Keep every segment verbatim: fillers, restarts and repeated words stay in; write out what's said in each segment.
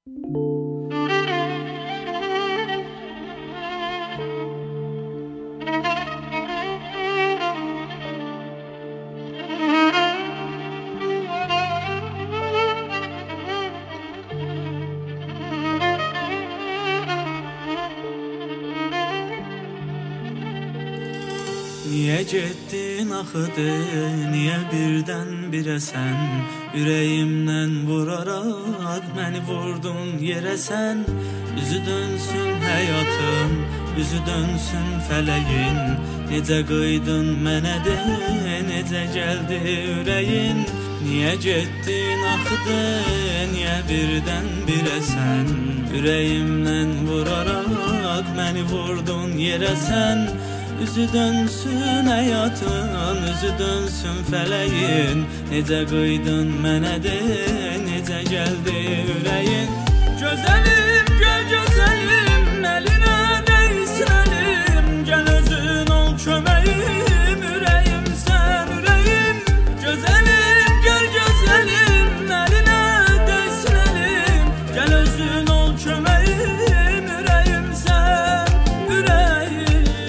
Niye getdin axıdı, niyə birdən birə sən ürəyimdən vuraraq məni vurdun yerə sən. Üzü dönsün həyatım, üzü dönsün fələyin, necə qıydın mənə de, necə gəldi ürəyin. Niyə getdin axıdı, niyə birdən birə sən ürəyimdən vuraraq məni vurdun yerə sən. Üzü dönsün həyatın, üzü dönsün fələyin, necə qıydın mənə de, necə gəldi ürəyin. Gözəlim, göl gözəlim, əlinə dəysin əlim, gəl özün ol köməyim, ürəyim sən ürəyim. Gözəlim, göl gözəlim, əlinə dəysin əlim, gəl özün ol köməyim, ürəyim sən ürəyim.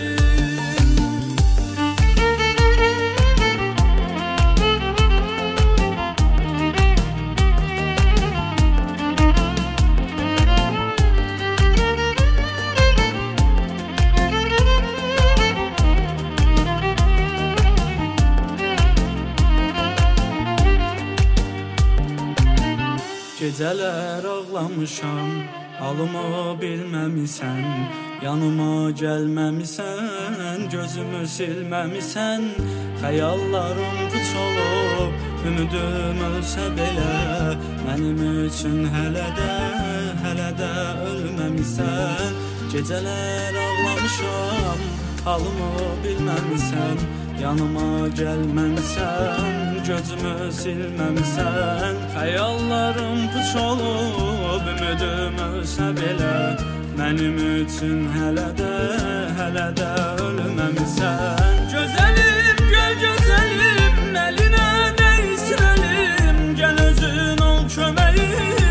Gecələr ağlamışam, halımı bilməmisən, yanıma gəlməmisən, gözümü silməmisən. Xəyallarım puç olub, ümidüm ölsə belə, mənim üçün hələ də, hələ də ölməmisən. Gecələr ağlamışam, halımı bilməmisən, yanıma gəlməmisən, gözümü silməmisən. Xəyallarım puç olub, ümidim ölsə belə, mənim üçün hələ də, hələ də ölməmisən. Gözəlim, göl gözəlim, əlinə dəysin əlim, gəl özün ol köməyim,